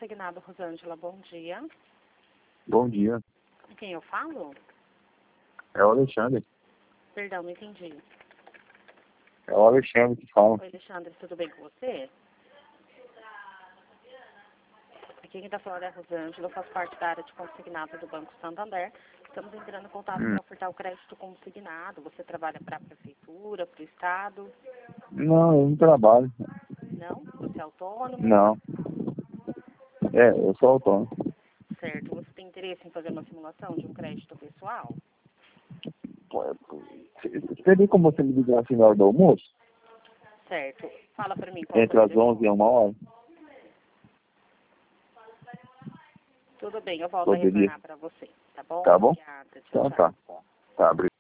consignado, Rosângela, bom dia. Bom dia. Com quem eu falo? É o Alexandre. Perdão, não entendi. É o Alexandre que fala. Oi, Alexandre, tudo bem com você? Aqui quem está falando é a Rosângela, eu faço parte da área de consignado do Banco Santander. Estamos entrando em contato para ofertar o crédito consignado. Você trabalha para a prefeitura, para o estado? Não, eu não trabalho. Não? Você é autônomo? Não. Eu sou autônomo. Certo. Você tem interesse em fazer uma simulação de um crédito pessoal? Teria como você me ligar assim na hora do almoço? Certo. Fala para mim qual é o Entre as telefone. 11 e 1h? Tudo bem, eu volto a Poderia. retornar para você, tá bom? Tá bom? Obrigada. Tchau, Então tchau. tá. Tá, obrigado.